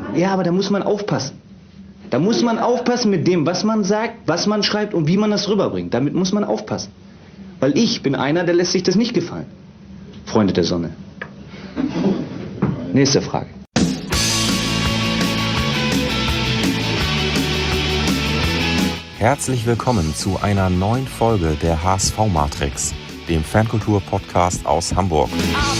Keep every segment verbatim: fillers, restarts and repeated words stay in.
Ja, aber da muss man aufpassen. Da muss man aufpassen mit dem, was man sagt, was man schreibt und wie man das rüberbringt. Damit muss man aufpassen. Weil ich bin einer, der lässt sich das nicht gefallen. Freunde der Sonne. Nächste Frage. Herzlich willkommen zu einer neuen Folge der H S V-Matrix, dem Fankultur-Podcast aus Hamburg.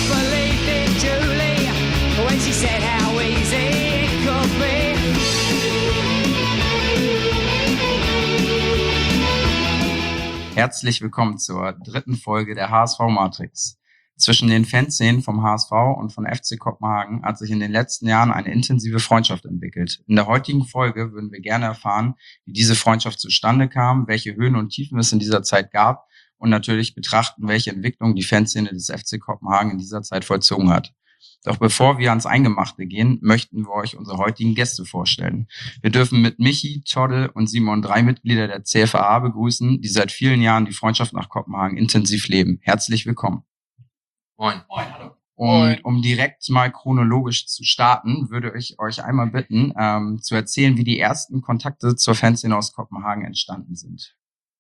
Herzlich willkommen zur dritten Folge der H S V-Matrix. Zwischen den Fanszenen vom H S V und von F C Kopenhagen hat sich in den letzten Jahren eine intensive Freundschaft entwickelt. In der heutigen Folge würden wir gerne erfahren, wie diese Freundschaft zustande kam, welche Höhen und Tiefen es in dieser Zeit gab und natürlich betrachten, welche Entwicklung die Fanszene des F C Kopenhagen in dieser Zeit vollzogen hat. Doch bevor wir ans Eingemachte gehen, möchten wir euch unsere heutigen Gäste vorstellen. Wir dürfen mit Michi, Todde und Simon drei Mitglieder der C F A A begrüßen, die seit vielen Jahren die Freundschaft nach Kopenhagen intensiv leben. Herzlich willkommen. Moin. Moin, hallo. Und um direkt mal chronologisch zu starten, würde ich euch einmal bitten, ähm, zu erzählen, wie die ersten Kontakte zur Fanszene aus Kopenhagen entstanden sind.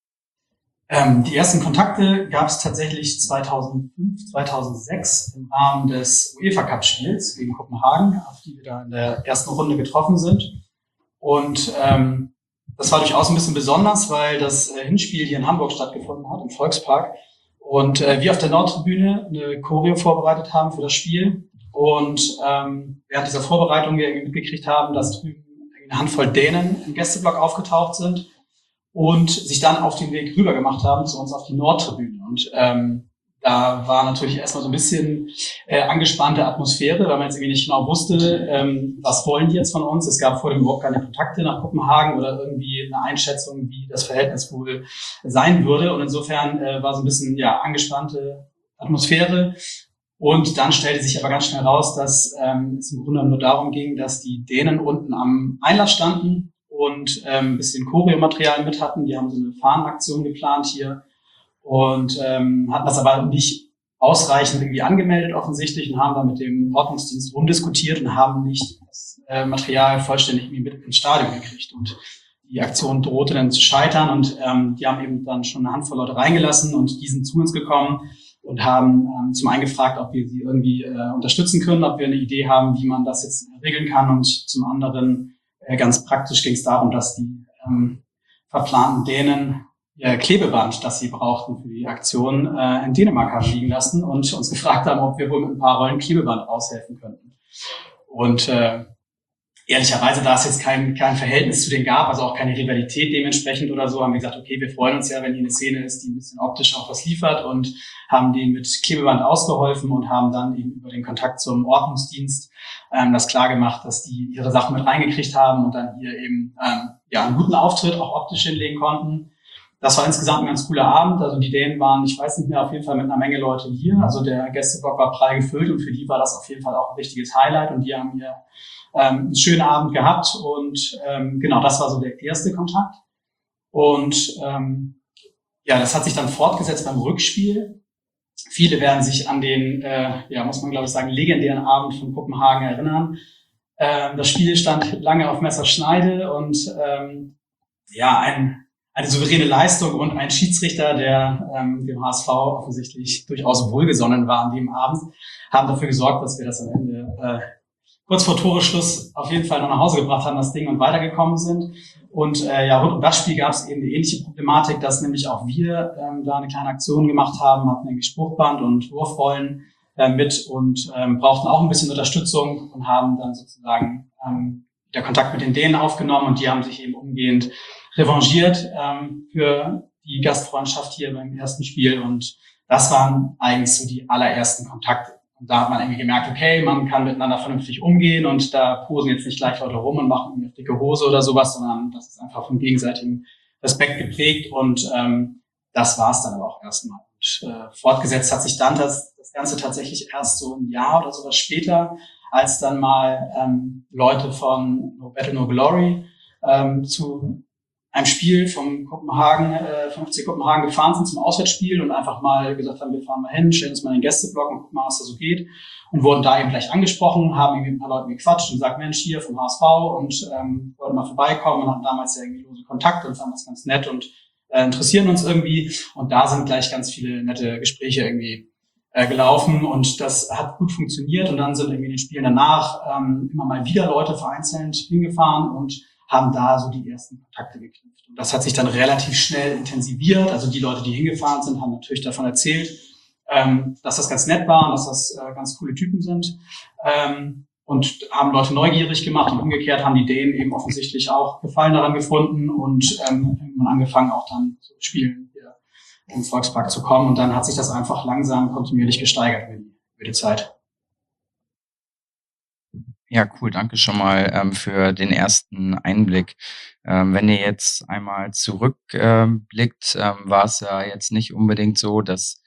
Ähm, die ersten Kontakte gab es tatsächlich zweitausendfünf, zweitausendsechs im Rahmen des UEFA-Cup-Spiels gegen Kopenhagen, auf die wir da in der ersten Runde getroffen sind. Und ähm, das war durchaus ein bisschen besonders, weil das äh, Hinspiel hier in Hamburg stattgefunden hat, im Volkspark. Und äh, wir auf der Nordtribüne eine Choreo vorbereitet haben für das Spiel. Und ähm, während dieser Vorbereitung wir irgendwie mitgekriegt haben, dass drüben eine Handvoll Dänen im Gästeblock aufgetaucht sind und sich dann auf den Weg rüber gemacht haben zu uns auf die Nordtribüne. Und ähm, da war natürlich erstmal so ein bisschen äh, angespannte Atmosphäre, weil man jetzt irgendwie nicht genau wusste, ähm, was wollen die jetzt von uns. Es gab vor dem überhaupt keine Kontakte nach Kopenhagen oder irgendwie eine Einschätzung, wie das Verhältnis wohl sein würde. Und insofern äh, war so ein bisschen ja angespannte Atmosphäre. Und dann stellte sich aber ganz schnell raus, dass ähm, es im Grunde nur darum ging, dass die Dänen unten am Einlass standen und ähm, ein bisschen Choreomaterial mit hatten. Die haben so eine Fahnenaktion geplant hier und ähm, hatten das aber nicht ausreichend irgendwie angemeldet offensichtlich und haben dann mit dem Ordnungsdienst rumdiskutiert und haben nicht das äh, Material vollständig irgendwie mit ins Stadion gekriegt. Und die Aktion drohte dann zu scheitern und ähm, die haben eben dann schon eine Handvoll Leute reingelassen und die sind zu uns gekommen und haben ähm, zum einen gefragt, ob wir sie irgendwie äh, unterstützen können, ob wir eine Idee haben, wie man das jetzt regeln kann, und zum anderen äh, ganz praktisch ging es darum, dass die ähm, verplanten Dänen ihr Klebeband, das sie brauchten für die Aktion, äh, in Dänemark haben liegen lassen und uns gefragt haben, ob wir wohl mit ein paar Rollen Klebeband aushelfen könnten. Und äh, ehrlicherweise, da es jetzt kein, kein Verhältnis zu denen gab, also auch keine Rivalität dementsprechend oder so, haben wir gesagt, okay, wir freuen uns ja, wenn hier eine Szene ist, die ein bisschen optisch auch was liefert, und haben denen mit Klebeband ausgeholfen und haben dann eben über den Kontakt zum Ordnungsdienst ähm, das klar gemacht, dass die ihre Sachen mit reingekriegt haben und dann hier eben ähm, ja einen guten Auftritt auch optisch hinlegen konnten. Das war insgesamt ein ganz cooler Abend. Also die Dänen waren, ich weiß nicht mehr, auf jeden Fall mit einer Menge Leute hier. Also der Gästeblock war prall gefüllt und für die war das auf jeden Fall auch ein wichtiges Highlight. Und die haben hier ähm, einen schönen Abend gehabt. Und ähm, genau, das war so der erste Kontakt. Und ähm, ja, das hat sich dann fortgesetzt beim Rückspiel. Viele werden sich an den, äh, ja, muss man glaube ich sagen, legendären Abend von Kopenhagen erinnern. Ähm, das Spiel stand lange auf Messerschneide und ähm, ja, ein eine souveräne Leistung und ein Schiedsrichter, der ähm, dem H S V offensichtlich durchaus wohlgesonnen war an dem Abend, haben dafür gesorgt, dass wir das am Ende äh, kurz vor Toreschluss auf jeden Fall noch nach Hause gebracht haben, das Ding, und weitergekommen sind. Und äh, ja, rund um das Spiel gab es eben eine ähnliche Problematik, dass nämlich auch wir ähm, da eine kleine Aktion gemacht haben, hatten irgendwie Spruchband und Wurfrollen äh, mit und ähm, brauchten auch ein bisschen Unterstützung und haben dann sozusagen ähm, der Kontakt mit den Dänen aufgenommen, und die haben sich eben umgehend revanchiert ähm, für die Gastfreundschaft hier beim ersten Spiel, und das waren eigentlich so die allerersten Kontakte. Und da hat man irgendwie gemerkt, okay, man kann miteinander vernünftig umgehen und da posen jetzt nicht gleich Leute rum und machen irgendwie eine dicke Hose oder sowas, sondern das ist einfach vom gegenseitigen Respekt geprägt, und ähm, das war es dann aber auch erstmal. Und äh, fortgesetzt hat sich dann das, das Ganze tatsächlich erst so ein Jahr oder sowas später, als dann mal ähm, Leute von No Battle No Glory ähm, zu einem Spiel vom Kopenhagen, äh, vom F C Kopenhagen gefahren sind zum Auswärtsspiel und einfach mal gesagt haben, wir fahren mal hin, stellen uns mal in den Gästeblock und gucken mal, was da so geht. Und wurden da eben gleich angesprochen, haben irgendwie mit ein paar Leuten gequatscht und gesagt, Mensch, hier vom H S V und ähm, wollten mal vorbeikommen und hatten damals ja irgendwie lose Kontakte und fanden das ganz nett und äh, interessieren uns irgendwie. Und da sind gleich ganz viele nette Gespräche irgendwie äh, gelaufen und das hat gut funktioniert. Und dann sind irgendwie in den Spielen danach ähm, immer mal wieder Leute vereinzelt hingefahren und haben da so die ersten Kontakte geknüpft. Und das hat sich dann relativ schnell intensiviert. Also die Leute, die hingefahren sind, haben natürlich davon erzählt, ähm, dass das ganz nett war und dass das äh, ganz coole Typen sind. Ähm, und haben Leute neugierig gemacht und umgekehrt haben die Dänen eben offensichtlich auch Gefallen daran gefunden und ähm, irgendwann angefangen, auch dann zu spielen hier im Volkspark zu kommen. Und dann hat sich das einfach langsam kontinuierlich gesteigert über die, über die Zeit. Ja, cool. Danke schon mal ähm, für den ersten Einblick. Ähm, wenn ihr jetzt einmal zurückblickt, ähm, blickt, ähm, war es ja jetzt nicht unbedingt so, dass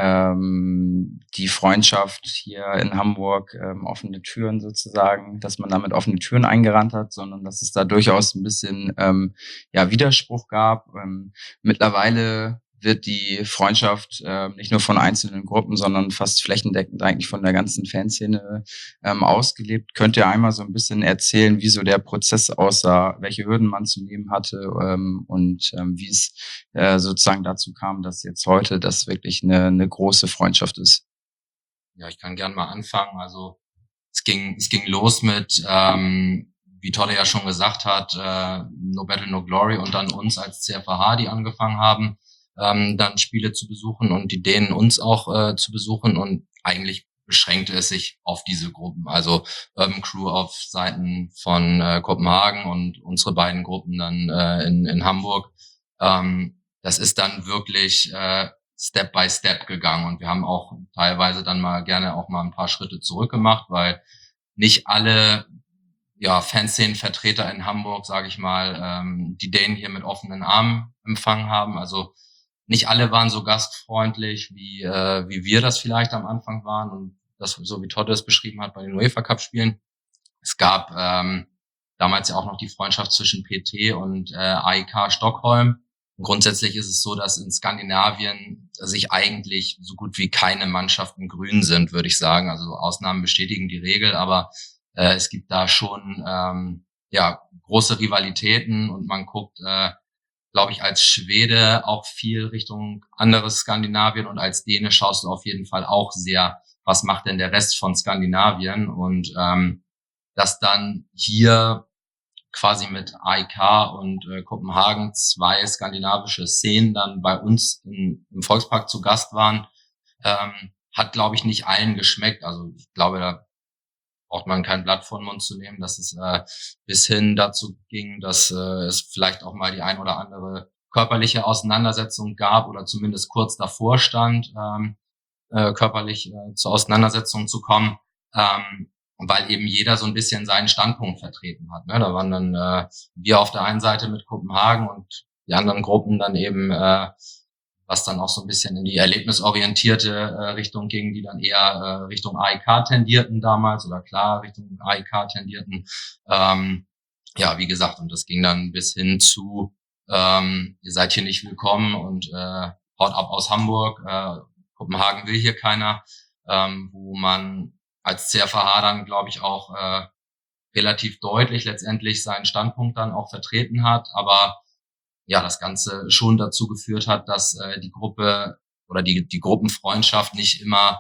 ähm, die Freundschaft hier in Hamburg ähm, offene Türen sozusagen, dass man damit offene Türen eingerannt hat, sondern dass es da durchaus ein bisschen ähm, ja Widerspruch gab. Ähm, mittlerweile wird die Freundschaft äh, nicht nur von einzelnen Gruppen, sondern fast flächendeckend eigentlich von der ganzen Fanszene ähm, ausgelebt. Könnt ihr einmal so ein bisschen erzählen, wie so der Prozess aussah, welche Hürden man zu nehmen hatte ähm, und ähm, wie es äh, sozusagen dazu kam, dass jetzt heute das wirklich eine, eine große Freundschaft ist? Ja, ich kann gern mal anfangen. Also es ging es ging los mit, ähm, wie Tolle ja schon gesagt hat, äh, No Battle, No Glory und dann uns als C F A H, die angefangen haben, ähm, dann Spiele zu besuchen und die Dänen uns auch äh, zu besuchen und eigentlich beschränkte es sich auf diese Gruppen, also Urban Crew auf Seiten von äh, Kopenhagen und unsere beiden Gruppen dann äh, in, in Hamburg. Ähm, das ist dann wirklich äh, Step by Step gegangen und wir haben auch teilweise dann mal gerne auch mal ein paar Schritte zurück gemacht, weil nicht alle ja Fanszenenvertreter in Hamburg, sage ich mal, ähm, die Dänen hier mit offenen Armen empfangen haben. Also nicht alle waren so gastfreundlich, wie äh, wie wir das vielleicht am Anfang waren und das, so wie Todd es beschrieben hat bei den UEFA Cup Spielen. Es gab ähm, damals ja auch noch die Freundschaft zwischen P T und äh, A I K Stockholm. Und grundsätzlich ist es so, dass in Skandinavien sich eigentlich so gut wie keine Mannschaften grün sind, würde ich sagen. Also Ausnahmen bestätigen die Regel, aber äh, es gibt da schon ähm, ja große Rivalitäten und man guckt äh, glaube ich, als Schwede auch viel Richtung anderes Skandinavien und als Däne schaust du auf jeden Fall auch sehr, was macht denn der Rest von Skandinavien und ähm, dass dann hier quasi mit A I K und äh, Kopenhagen zwei skandinavische Szenen dann bei uns in, im Volkspark zu Gast waren, ähm, hat, glaube ich, nicht allen geschmeckt. Also ich glaube, da braucht man kein Blatt vor den Mund zu nehmen, dass es äh, bis hin dazu ging, dass äh, es vielleicht auch mal die ein oder andere körperliche Auseinandersetzung gab oder zumindest kurz davor stand, ähm, äh, körperlich äh, zur Auseinandersetzung zu kommen, ähm, weil eben jeder so ein bisschen seinen Standpunkt vertreten hat. Ne? Da waren dann äh, wir auf der einen Seite mit Kopenhagen und die anderen Gruppen dann eben äh, was dann auch so ein bisschen in die erlebnisorientierte äh, Richtung ging, die dann eher äh, Richtung A I K tendierten damals oder klar Richtung A I K tendierten. Ähm, ja, wie gesagt, und das ging dann bis hin zu, ähm, ihr seid hier nicht willkommen und äh, haut ab aus Hamburg, äh, Kopenhagen will hier keiner, ähm, wo man als C F A H dann, glaube ich, auch äh, relativ deutlich letztendlich seinen Standpunkt dann auch vertreten hat, aber ja, das Ganze schon dazu geführt hat, dass äh, die Gruppe oder die die Gruppenfreundschaft nicht immer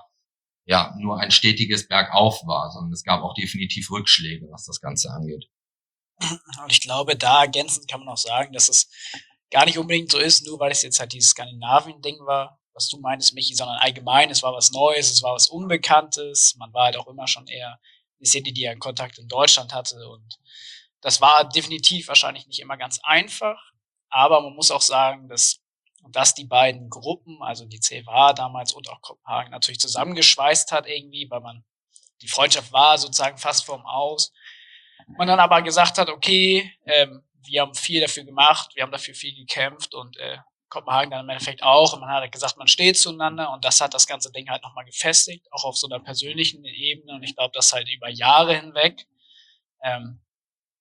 ja nur ein stetiges Bergauf war, sondern es gab auch definitiv Rückschläge, was das Ganze angeht. Und ich glaube, da ergänzend kann man auch sagen, dass es gar nicht unbedingt so ist, nur weil es jetzt halt dieses Skandinavien-Ding war, was du meintest, Michi, sondern allgemein, es war was Neues, es war was Unbekanntes, man war halt auch immer schon eher eine Szene, die ja einen Kontakt in Deutschland hatte und das war definitiv wahrscheinlich nicht immer ganz einfach, aber man muss auch sagen, dass, dass die beiden Gruppen, also die C F A damals und auch Kopenhagen, natürlich zusammengeschweißt hat irgendwie, weil man, die Freundschaft war sozusagen fast vorm Aus. Man dann aber gesagt hat, okay, ähm, wir haben viel dafür gemacht, wir haben dafür viel gekämpft und äh, Kopenhagen dann im Endeffekt auch. Und man hat halt gesagt, man steht zueinander und das hat das ganze Ding halt nochmal gefestigt, auch auf so einer persönlichen Ebene. Und ich glaube, das halt über Jahre hinweg. Ähm,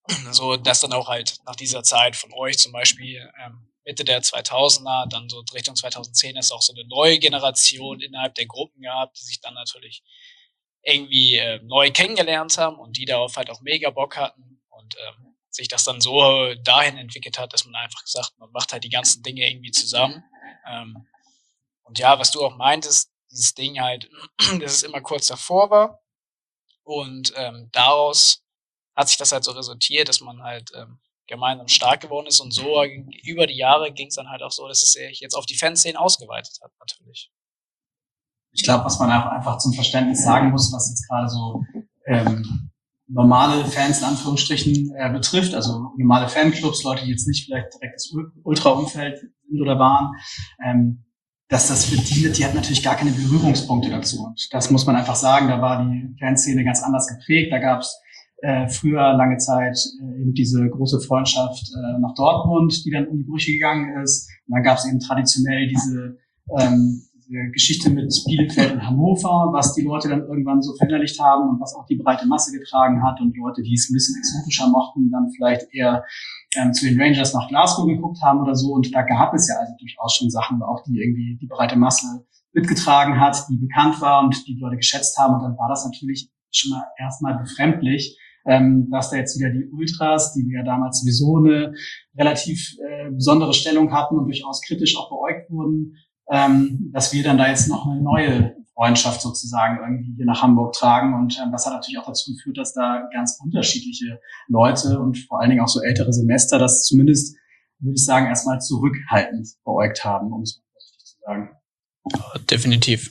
so dass dann auch halt nach dieser Zeit von euch zum Beispiel ähm, Mitte der zweitausender, dann so Richtung zweitausendzehn ist auch so eine neue Generation innerhalb der Gruppen gehabt, die sich dann natürlich irgendwie äh, neu kennengelernt haben und die darauf halt auch mega Bock hatten und ähm, sich das dann so dahin entwickelt hat, dass man einfach gesagt, man macht halt die ganzen Dinge irgendwie zusammen. Ähm, und ja, was du auch meintest, dieses Ding halt, dass es immer kurz davor war und ähm, daraus hat sich das halt so resultiert, dass man halt ähm, gemeinsam stark geworden ist und so über die Jahre ging es dann halt auch so, dass es sich jetzt auf die Fanszenen ausgeweitet hat natürlich. Ich glaube, was man auch einfach zum Verständnis sagen muss, was jetzt gerade so ähm, normale Fans in Anführungsstrichen äh, betrifft, also normale Fanclubs, Leute, die jetzt nicht vielleicht direkt das Ultra-Umfeld sind oder waren, ähm, dass das für die, die hat natürlich gar keine Berührungspunkte dazu. Und das muss man einfach sagen, da war die Fanszene ganz anders geprägt. Da gab es äh, früher lange Zeit äh, eben diese große Freundschaft äh, nach Dortmund, die dann in die Brüche gegangen ist. Und dann gab es eben traditionell diese ähm, Geschichte mit Bielefeld und Hannover, was die Leute dann irgendwann so verinnerlicht haben und was auch die breite Masse getragen hat und Leute, die es ein bisschen exotischer mochten, dann vielleicht eher ähm, zu den Rangers nach Glasgow geguckt haben oder so. Und da gab es ja also durchaus schon Sachen, auch die irgendwie die breite Masse mitgetragen hat, die bekannt war und die Leute geschätzt haben. Und dann war das natürlich schon mal erstmal befremdlich, ähm, dass da jetzt wieder die Ultras, die ja damals sowieso eine relativ äh, besondere Stellung hatten und durchaus kritisch auch beäugt wurden, Ähm, dass wir dann da jetzt noch eine neue Freundschaft sozusagen irgendwie hier nach Hamburg tragen. Und ähm, das hat natürlich auch dazu geführt, dass da ganz unterschiedliche Leute und vor allen Dingen auch so ältere Semester das zumindest, würde ich sagen, erstmal zurückhaltend beäugt haben, um es mal richtig zu sagen. Definitiv.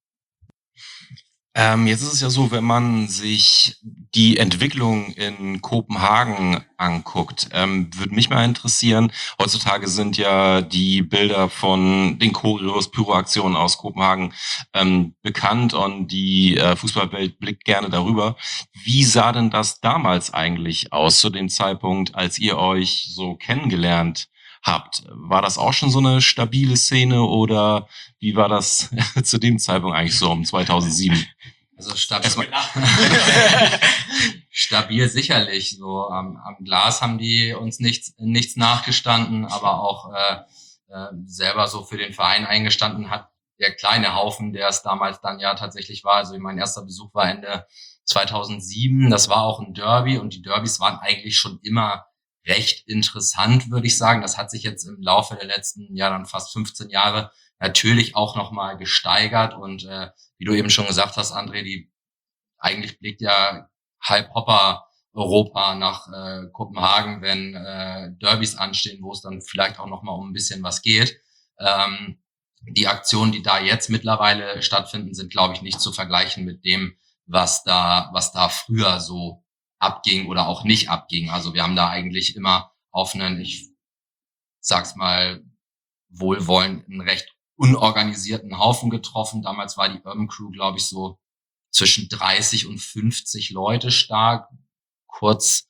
Ähm, jetzt ist es ja so, wenn man sich die Entwicklung in Kopenhagen anguckt, ähm, würde mich mal interessieren, heutzutage sind ja die Bilder von den Choreos, Pyroaktionen aus Kopenhagen ähm, bekannt und die äh, Fußballwelt blickt gerne darüber. Wie sah denn das damals eigentlich aus, zu dem Zeitpunkt, als ihr euch so kennengelernt habt? War das auch schon so eine stabile Szene oder wie war das zu dem Zeitpunkt eigentlich so um zweitausendsieben? Also stabil, stabil sicherlich. So am, am Glas haben die uns nichts nichts nachgestanden, aber auch äh, äh, selber so für den Verein eingestanden hat der kleine Haufen, der es damals dann ja tatsächlich war. Also mein erster Besuch war Ende zweitausendsieben. Das war auch ein Derby und die Derbys waren eigentlich schon immer recht interessant, würde ich sagen. Das hat sich jetzt im Laufe der letzten, ja dann fast fünfzehn Jahre natürlich auch nochmal gesteigert und äh, wie du eben schon gesagt hast, André, die eigentlich blickt ja halb Hopper Europa nach äh, Kopenhagen, wenn äh, Derbys anstehen, wo es dann vielleicht auch nochmal um ein bisschen was geht. Ähm, die Aktionen, die da jetzt mittlerweile stattfinden, sind, glaube ich, nicht zu vergleichen mit dem, was da, was da früher so abging oder auch nicht abging. Also wir haben da eigentlich immer auf einen, ich sag's mal wohlwollend, einen recht unorganisierten Haufen getroffen. Damals war die Urban Crew, glaube ich, so zwischen dreißig und fünfzig Leute stark. Kurz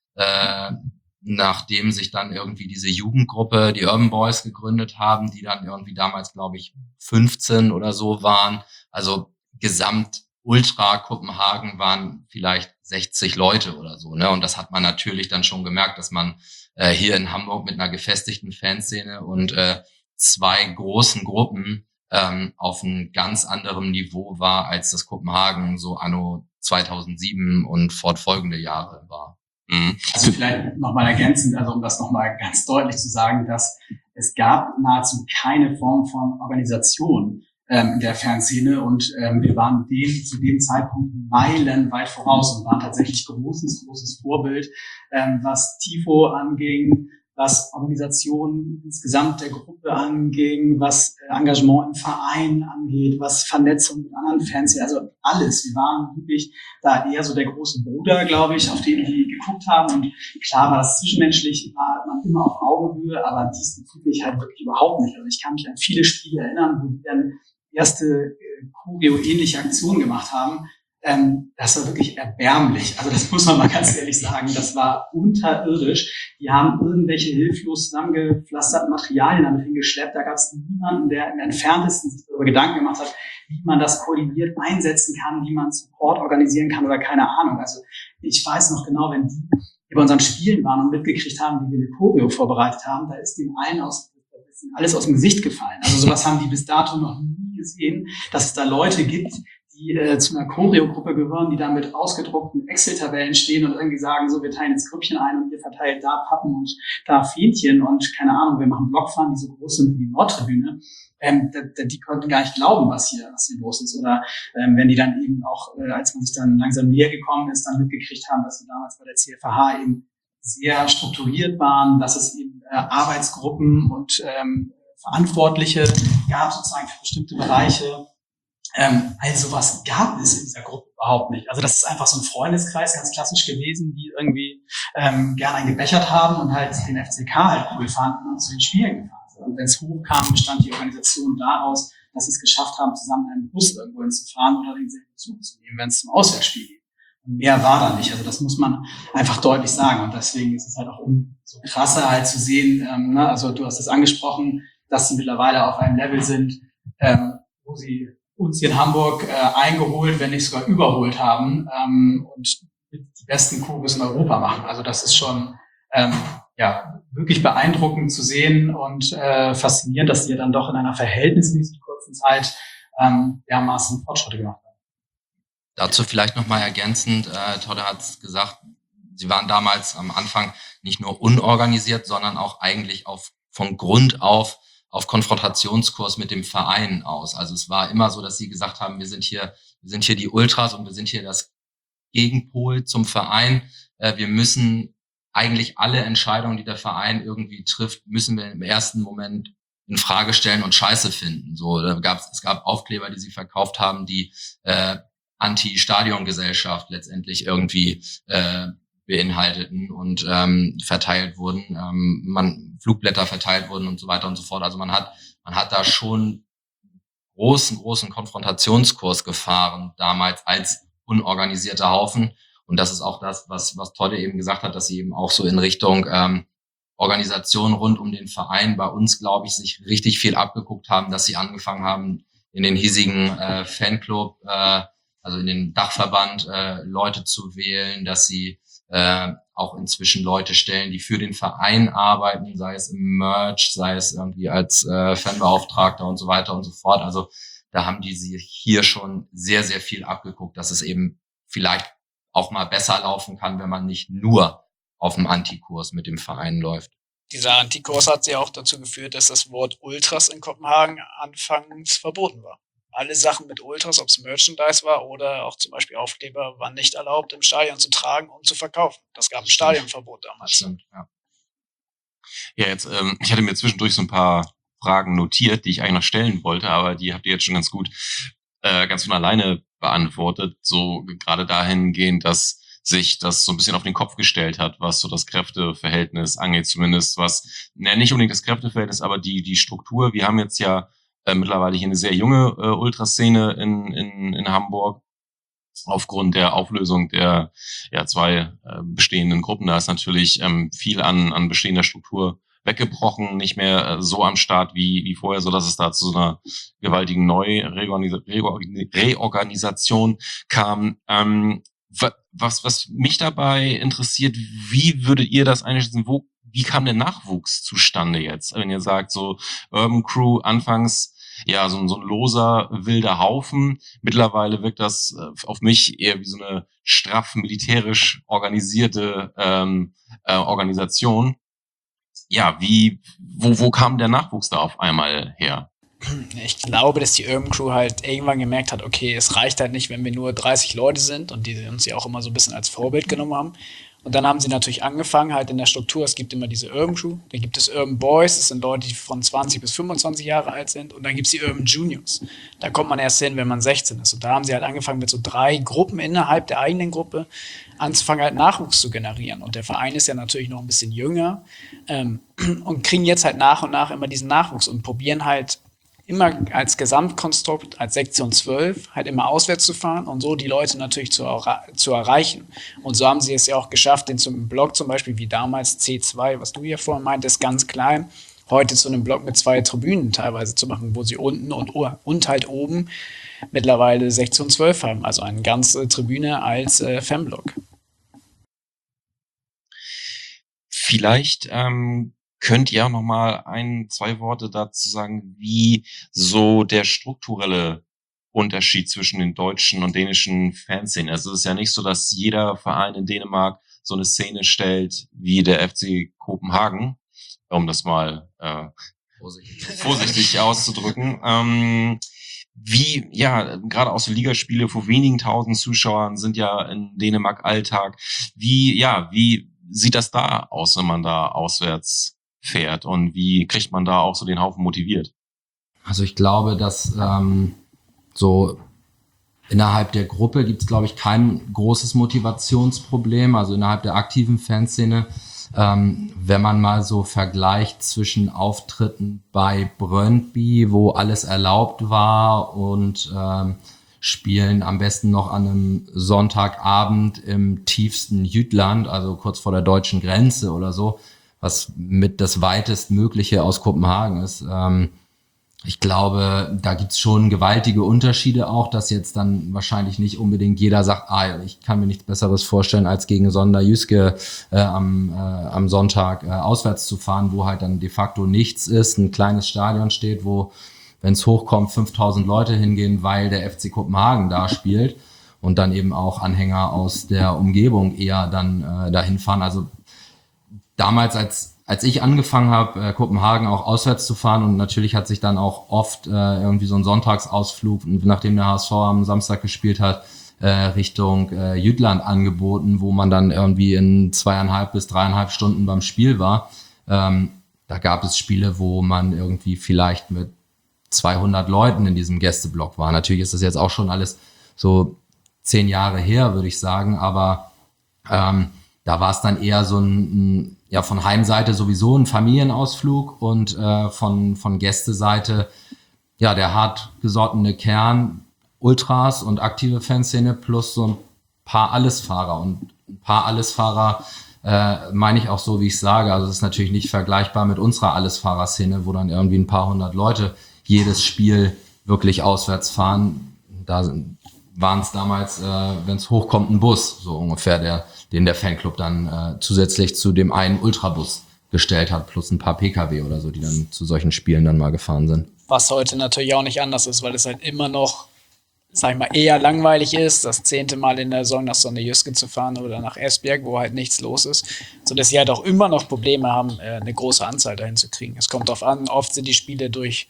äh, nachdem sich dann irgendwie diese Jugendgruppe, die Urban Boys, gegründet haben, die dann irgendwie damals, glaube ich, fünfzehn oder so waren. Also gesamt Ultra Kopenhagen waren vielleicht sechzig Leute oder so, ne? Und das hat man natürlich dann schon gemerkt, dass man äh, hier in Hamburg mit einer gefestigten Fanszene und äh, zwei großen Gruppen ähm, auf einem ganz anderem Niveau war, als das Kopenhagen so anno zweitausendsieben und fortfolgende Jahre war. Mhm. Also vielleicht nochmal ergänzend, also um das nochmal ganz deutlich zu sagen, dass es gab nahezu keine Form von Organisation ähm, in der Fanszene und ähm, wir waren dem zu dem Zeitpunkt meilenweit voraus und waren tatsächlich großes, großes Vorbild, ähm, was Tifo anging, was Organisation insgesamt der Gruppe anging, was Engagement im Verein angeht, was Vernetzung mit anderen Fans, also alles. Wir waren wirklich da eher so der große Bruder, glaube ich, auf den die geguckt haben. Und klar war das zwischenmenschlich, war man immer auf Augenhöhe, aber diesbezüglich halt wirklich überhaupt nicht. Also ich kann mich an viele Spiele erinnern, wo wir dann erste äh, Choreo-ähnliche Aktionen gemacht haben. Ähm, das war wirklich erbärmlich. Also das muss man mal ganz ehrlich sagen. Das war unterirdisch. Die haben irgendwelche hilflos zusammengepflasterten Materialien damit hingeschleppt. Da gab es niemanden, der im Entferntesten sich darüber Gedanken gemacht hat, wie man das koordiniert einsetzen kann, wie man Support organisieren kann oder keine Ahnung. Also ich weiß noch genau, wenn die die bei unseren Spielen waren und mitgekriegt haben, wie wir eine Choreo vorbereitet haben, da ist denen allen aus, ist ihnen alles aus dem Gesicht gefallen. Also sowas haben die bis dato noch nie gesehen, dass es da Leute gibt, die äh, zu einer Choreo-Gruppe gehören, die da mit ausgedruckten Excel-Tabellen stehen und irgendwie sagen, so, wir teilen jetzt Grüppchen ein und ihr verteilt da Pappen und da Fähnchen und keine Ahnung, wir machen Blockfahren, die so groß sind wie die Nordtribüne. Ähm, da, da, die konnten gar nicht glauben, was hier, was hier los ist. Oder ähm, wenn die dann eben auch, äh, als man sich dann langsam näher gekommen ist, dann mitgekriegt haben, dass wir damals bei der C F H eben sehr strukturiert waren, dass es eben äh, Arbeitsgruppen und ähm, Verantwortliche gab sozusagen für bestimmte Bereiche. Ähm, also was gab es in dieser Gruppe überhaupt nicht. Also das ist einfach so ein Freundeskreis, ganz klassisch gewesen, die irgendwie ähm, gerne einen gebechert haben und halt den F C K halt cool fanden und zu den Spielen gefahren sind. Und wenn es hochkam, bestand die Organisation daraus, dass sie es geschafft haben, zusammen einen Bus irgendwo hinzufahren oder denselben Zug zu nehmen, wenn es zum Auswärtsspiel geht. Und mehr war da nicht. Also das muss man einfach deutlich sagen. Und deswegen ist es halt auch umso krasser halt zu sehen, ähm, ne? Also du hast es angesprochen, dass sie mittlerweile auf einem Level sind, ähm, wo sie uns hier in Hamburg äh, eingeholt, wenn nicht sogar überholt haben ähm, und die besten Chores in Europa machen. Also das ist schon ähm, ja wirklich beeindruckend zu sehen und äh, faszinierend, dass die dann doch in einer verhältnismäßig kurzen Zeit ähm, dermaßen Fortschritte gemacht haben. Dazu vielleicht nochmal ergänzend, äh, Todde hat es gesagt, sie waren damals am Anfang nicht nur unorganisiert, sondern auch eigentlich auf von Grund auf auf Konfrontationskurs mit dem Verein aus. Also es war immer so, dass sie gesagt haben, wir sind hier, wir sind hier die Ultras und wir sind hier das Gegenpol zum Verein. Äh, wir müssen eigentlich alle Entscheidungen, die der Verein irgendwie trifft, müssen wir im ersten Moment in Frage stellen und scheiße finden. So, da gab's, es gab Aufkleber, die sie verkauft haben, die äh, Anti-Stadion-Gesellschaft letztendlich irgendwie äh, beinhalteten und ähm, verteilt wurden, ähm, man Flugblätter verteilt wurden und so weiter und so fort. Also man hat man hat da schon großen großen Konfrontationskurs gefahren damals als unorganisierter Haufen. Und das ist auch das, was was Todde eben gesagt hat, dass sie eben auch so in Richtung ähm, Organisation rund um den Verein bei uns, glaube ich, sich richtig viel abgeguckt haben, dass sie angefangen haben, in den hiesigen äh, Fanclub, äh, also in den Dachverband äh, Leute zu wählen, dass sie äh, auch inzwischen Leute stellen, die für den Verein arbeiten, sei es im Merch, sei es irgendwie als äh, Fanbeauftragter und so weiter und so fort. Also da haben die sich hier schon sehr, sehr viel abgeguckt, dass es eben vielleicht auch mal besser laufen kann, wenn man nicht nur auf dem Antikurs mit dem Verein läuft. Dieser Antikurs hat ja auch dazu geführt, dass das Wort Ultras in Kopenhagen anfangs verboten war. Alle Sachen mit Ultras, ob es Merchandise war oder auch zum Beispiel Aufkleber, waren nicht erlaubt, im Stadion zu tragen und zu verkaufen. Das gab ein Stadionverbot damals. Stimmt, ja. Ja, jetzt, ähm, ich hatte mir zwischendurch so ein paar Fragen notiert, die ich eigentlich noch stellen wollte, aber die habt ihr jetzt schon ganz gut, äh, ganz von alleine beantwortet. So gerade dahingehend, dass sich das so ein bisschen auf den Kopf gestellt hat, was so das Kräfteverhältnis angeht, zumindest was, ne, nicht unbedingt das Kräfteverhältnis, aber die die Struktur. Wir haben jetzt ja äh, mittlerweile hier eine sehr junge äh, Ultraszene in, in, in Hamburg. Aufgrund der Auflösung der ja zwei äh, bestehenden Gruppen, da ist natürlich ähm, viel an, an bestehender Struktur weggebrochen, nicht mehr äh, so am Start wie, wie vorher, so dass es da zu so einer gewaltigen Neureorganisation kam. Ähm, was, was mich dabei interessiert, wie würdet ihr das einschätzen? Wo, wie kam der Nachwuchs zustande jetzt? Wenn ihr sagt, so Urban Crew anfangs, ja, so, so ein loser, wilder Haufen. Mittlerweile wirkt das äh, auf mich eher wie so eine straff militärisch organisierte ähm, äh, Organisation. Ja, wie, wo, wo kam der Nachwuchs da auf einmal her? Ich glaube, dass die Urban Crew halt irgendwann gemerkt hat, okay, es reicht halt nicht, wenn wir nur dreißig Leute sind und die uns ja auch immer so ein bisschen als Vorbild genommen haben. Und dann haben sie natürlich angefangen, halt in der Struktur, es gibt immer diese Urban Crew, dann gibt es Urban Boys, das sind Leute, die von zwanzig bis fünfundzwanzig Jahre alt sind, und dann gibt es die Urban Juniors. Da kommt man erst hin, wenn man sechzehn ist. Und da haben sie halt angefangen, mit so drei Gruppen innerhalb der eigenen Gruppe anzufangen, halt Nachwuchs zu generieren. Und der Verein ist ja natürlich noch ein bisschen jünger ähm, und kriegen jetzt halt nach und nach immer diesen Nachwuchs und probieren halt immer als Gesamtkonstrukt, als Sektion zwölf, halt immer auswärts zu fahren und so die Leute natürlich zu, zu erreichen. Und so haben sie es ja auch geschafft, den zum Block zum Beispiel, wie damals C zwei, was du hier vorhin meintest, ganz klein, heute zu einem Block mit zwei Tribünen teilweise zu machen, wo sie unten und, und halt oben mittlerweile Sektion zwölf haben, also eine ganze Tribüne als äh, Fanblock. Vielleicht ähm, könnt ihr auch noch mal ein, zwei Worte dazu sagen, wie so der strukturelle Unterschied zwischen den deutschen und dänischen Fanszenen. Also es ist ja nicht so, dass jeder Verein in Dänemark so eine Szene stellt wie der F C Kopenhagen, um das mal äh, vorsichtig, vorsichtig auszudrücken. Ähm, wie, ja, gerade auch so Ligaspiele vor wenigen tausend Zuschauern sind ja in Dänemark Alltag. Wie, ja, wie sieht das da aus, wenn man da auswärts fährt? Und wie kriegt man da auch so den Haufen motiviert? Also ich glaube, dass ähm, so innerhalb der Gruppe gibt es, glaube ich, kein großes Motivationsproblem. Also innerhalb der aktiven Fanszene, ähm, wenn man mal so vergleicht zwischen Auftritten bei Brøndby, wo alles erlaubt war, und ähm, Spielen am besten noch an einem Sonntagabend im tiefsten Jütland, also kurz vor der deutschen Grenze oder so, was mit das weitestmögliche aus Kopenhagen ist. Ähm, Ich glaube, da gibt's schon gewaltige Unterschiede auch, dass jetzt dann wahrscheinlich nicht unbedingt jeder sagt, ah, ich kann mir nichts Besseres vorstellen, als gegen Sonderjyske äh, am, äh, am Sonntag äh, auswärts zu fahren, wo halt dann de facto nichts ist, ein kleines Stadion steht, wo, wenn es hochkommt, fünftausend Leute hingehen, weil der F C Kopenhagen da spielt und dann eben auch Anhänger aus der Umgebung eher dann äh, dahin fahren. Also damals, als Als ich angefangen habe, äh, Kopenhagen auch auswärts zu fahren, und natürlich hat sich dann auch oft äh, irgendwie so ein Sonntagsausflug, nachdem der H S V am Samstag gespielt hat, äh, Richtung äh, Jütland angeboten, wo man dann irgendwie in zweieinhalb bis dreieinhalb Stunden beim Spiel war. Ähm, da gab es Spiele, wo man irgendwie vielleicht mit zweihundert Leuten in diesem Gästeblock war. Natürlich ist das jetzt auch schon alles so zehn Jahre her, würde ich sagen, aber ähm, da war es dann eher so ein, ein ja, von Heimseite sowieso ein Familienausflug, und äh, von von Gästeseite ja der hartgesottene Kern, Ultras und aktive Fanszene plus so ein paar Allesfahrer. Und ein paar Allesfahrer äh, meine ich auch so, wie ich sage. Also es ist natürlich nicht vergleichbar mit unserer Allesfahrerszene, wo dann irgendwie ein paar hundert Leute jedes Spiel wirklich auswärts fahren. Da waren es damals, äh, wenn es hochkommt, ein Bus, so ungefähr, der den der Fanclub dann äh, zusätzlich zu dem einen Ultrabus gestellt hat, plus ein paar P K W oder so, die dann zu solchen Spielen dann mal gefahren sind. Was heute natürlich auch nicht anders ist, weil es halt immer noch, sag ich mal, eher langweilig ist, das zehnte Mal in der Saison nach Sonderjyske zu fahren oder nach Esbjerg, wo halt nichts los ist, sodass sie halt auch immer noch Probleme haben, eine große Anzahl dahin zu kriegen. Es kommt darauf an, oft sind die Spiele durch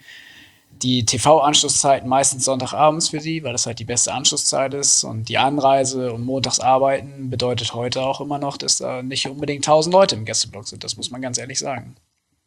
die T V-Anschlusszeiten meistens Sonntagabends für sie, weil das halt die beste Anschlusszeit ist, und die Anreise und montags arbeiten bedeutet heute auch immer noch, dass da nicht unbedingt tausend Leute im Gästeblock sind. Das muss man ganz ehrlich sagen.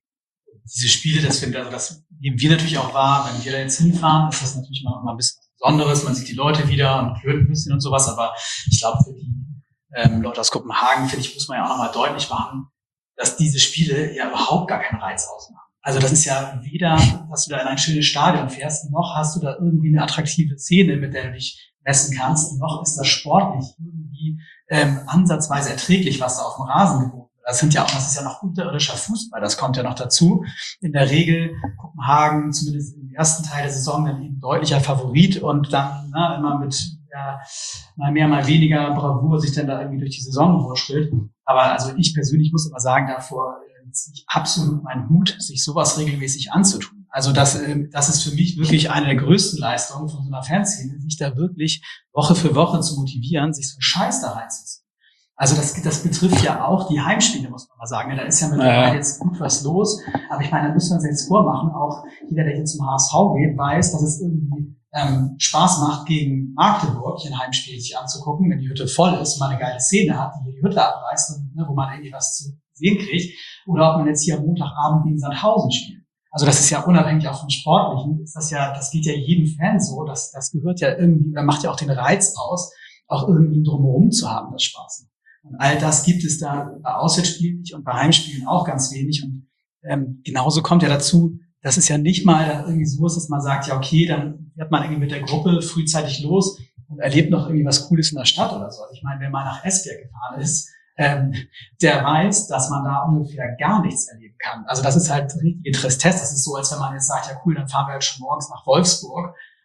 Diese Spiele, das, find, also das nehmen wir natürlich auch wahr, wenn wir da jetzt hinfahren, ist das natürlich mal, mal ein bisschen was Besonderes. Man sieht die Leute wieder und flirtet ein bisschen und sowas, aber ich glaube, für die ähm, Leute aus Kopenhagen, finde ich, muss man ja auch nochmal deutlich machen, dass diese Spiele ja überhaupt gar keinen Reiz ausmachen. Also das ist ja weder, dass du da in ein schönes Stadion fährst, noch hast du da irgendwie eine attraktive Szene, mit der du dich messen kannst, noch ist das sportlich irgendwie ähm, ansatzweise erträglich, was da auf dem Rasen geboten wird. Das sind ja auch, das ist ja noch unterirdischer Fußball, das kommt ja noch dazu. In der Regel Kopenhagen, zumindest im ersten Teil der Saison, dann eben deutlicher Favorit, und dann na, immer mit ja, mal mehr, mal weniger Bravour sich dann da irgendwie durch die Saison wurschtelt. Aber also ich persönlich muss immer sagen, davor ziehe ich absolut meinen Hut, sich sowas regelmäßig anzutun. Also das, das ist für mich wirklich eine der größten Leistungen von so einer Fanszene, sich da wirklich Woche für Woche zu motivieren, sich so einen Scheiß da reinzuziehen. Also das, das betrifft ja auch die Heimspiele, muss man mal sagen. Da ist ja mittlerweile jetzt gut was los. Aber ich meine, da müssen wir uns jetzt vormachen, auch jeder, der hier zum H S V geht, weiß, dass es irgendwie ähm, Spaß macht, gegen Magdeburg ein Heimspiel sich anzugucken, wenn die Hütte voll ist und man eine geile Szene hat, die hier die Hütte abreißt und ne, wo man irgendwie was zu sehen kriegt. Oder ob man jetzt hier am Montagabend gegen Sandhausen spielt. Also das ist ja unabhängig auch vom Sportlichen, ist das ja, das geht ja jedem Fan so, das, das gehört ja irgendwie, da macht ja auch den Reiz aus, auch irgendwie drumherum zu haben, das Spaß. Und all das gibt es da bei Auswärtsspielen nicht und bei Heimspielen auch ganz wenig. Und ähm, genauso kommt ja dazu, dass es ja nicht mal irgendwie so ist, dass man sagt, ja okay, dann fährt man irgendwie mit der Gruppe frühzeitig los und erlebt noch irgendwie was Cooles in der Stadt oder so. Also ich meine, wer mal nach Esbjerg gefahren ist, ähm, der weiß, dass man da ungefähr gar nichts erleben kann. Also das ist halt richtige Tristesse. Das ist so, als wenn man jetzt sagt, ja cool, dann fahren wir halt schon morgens nach Wolfsburg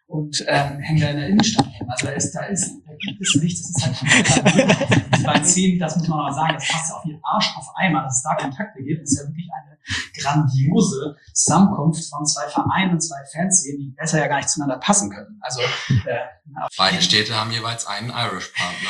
und ähm, hängen da in der Innenstadt rum. Also da ist, da ist, da gibt es nichts, das ist halt komplett. Diese beiden Szenen, das muss man mal sagen, das passt ja auf jeden Arsch auf einmal, dass es da Kontakte gibt, das ist ja wirklich eine grandiose Zusammenkunft von zwei Vereinen und zwei Fanszenen, die besser ja gar nicht zueinander passen können. Also äh, beide Städte haben jeweils einen Irish-Partner.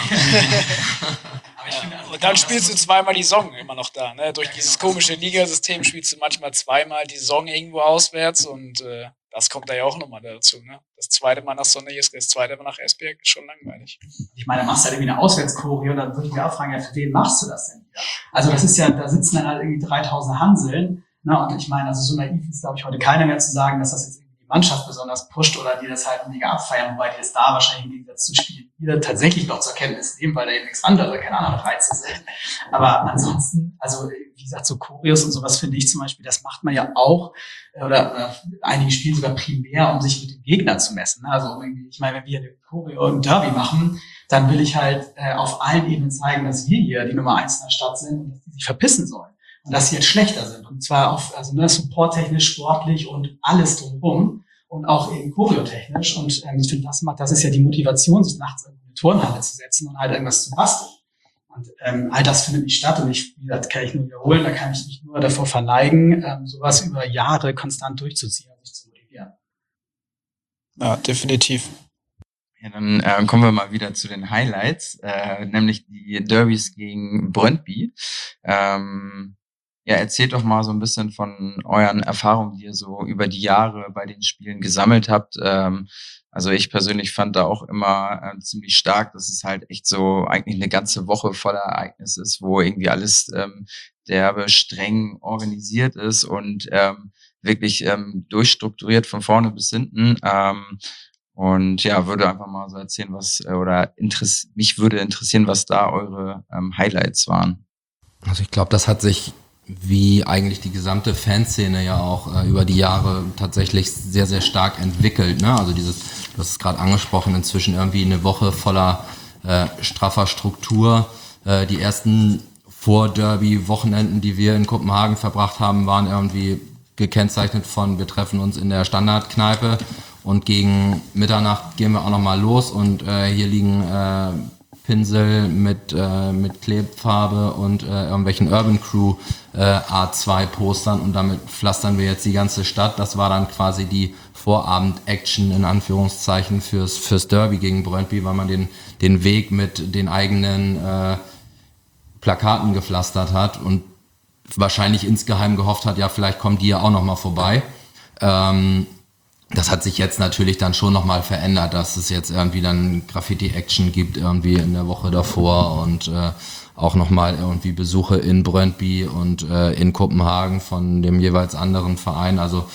Aber ich finde, also und dann spielst du zweimal die Saison immer noch da. Ne? Durch dieses komische Ligasystem spielst du manchmal zweimal die Saison irgendwo auswärts und äh, das kommt da ja auch nochmal dazu. Ne? Das zweite Mal nach Sonnejes, das zweite Mal nach Esbjerg ist schon langweilig. Ich meine, da machst du halt irgendwie eine Auswärtschoreo und dann würde ich mich auch fragen, ja, für wen machst du das denn wieder? Also das ist ja, da sitzen dann halt irgendwie dreitausend Hanseln. Na, und ich meine, also so naiv ist, glaube ich, heute keiner mehr zu sagen, dass das jetzt irgendwie die Mannschaft besonders pusht oder die das halt mega abfeiern, wobei die es da wahrscheinlich im Gegensatz zu Spielen wieder tatsächlich noch zur Kenntnis nehmen, weil da eben nichts anderes, keine anderen Reize sind. Aber ansonsten, also wie gesagt, so Choreos und sowas finde ich zum Beispiel, das macht man ja auch, oder, oder einige spielen sogar primär, um sich mit dem Gegner zu messen. Also irgendwie, ich meine, wenn wir eine Choreo im Derby machen, dann will ich halt äh, auf allen Ebenen zeigen, dass wir hier die Nummer eins in der Stadt sind und dass die sich verpissen sollen. Und dass sie jetzt schlechter sind. Und zwar auf, also ne, supporttechnisch, sportlich und alles drumherum. Und auch eben choreotechnisch. Und ähm, ich finde, das macht, das ist ja die Motivation, sich nachts in eine Turnhalle zu setzen und halt irgendwas zu basteln. Und ähm, all das findet nicht statt. Und ich, wie gesagt, kann ich nur wiederholen, da kann ich mich nur davor verneigen, ähm, sowas über Jahre konstant durchzuziehen und sich zu motivieren. Ja, definitiv. Ja, dann äh, kommen wir mal wieder zu den Highlights, äh, nämlich die Derbys gegen Brøndby. Ähm, ja, erzählt doch mal so ein bisschen von euren Erfahrungen, die ihr so über die Jahre bei den Spielen gesammelt habt. Ähm, also ich persönlich fand da auch immer äh, ziemlich stark, dass es halt echt so eigentlich eine ganze Woche voller Ereignisse ist, wo irgendwie alles ähm, derbe streng organisiert ist und ähm, wirklich ähm, durchstrukturiert von vorne bis hinten. Ähm, Und ja, würde einfach mal so erzählen, was, oder interess- mich würde interessieren, was da eure ähm, Highlights waren. Also ich glaube, das hat sich wie eigentlich die gesamte Fanszene ja auch äh, über die Jahre tatsächlich sehr, sehr stark entwickelt. Ne? Also dieses, du hast es gerade angesprochen, inzwischen irgendwie eine Woche voller äh, straffer Struktur. Äh, die ersten Vor-Derby-Wochenenden, die wir in Kopenhagen verbracht haben, waren irgendwie gekennzeichnet von, wir treffen uns in der Standardkneipe und gegen Mitternacht gehen wir auch nochmal los und äh, hier liegen äh, Pinsel mit äh, mit Klebfarbe und äh, irgendwelchen Urban Crew äh, A zwei Postern und damit pflastern wir jetzt die ganze Stadt. Das war dann quasi die Vorabend-Action in Anführungszeichen fürs fürs Derby gegen Brøndby, weil man den den Weg mit den eigenen äh, Plakaten gepflastert hat und wahrscheinlich insgeheim gehofft hat, ja, vielleicht kommen die ja auch nochmal vorbei. Ähm, das hat sich jetzt natürlich dann schon nochmal verändert, dass es jetzt irgendwie dann Graffiti-Action gibt irgendwie in der Woche davor und äh, auch nochmal irgendwie Besuche in Brøndby und äh, in Kopenhagen von dem jeweils anderen Verein. Also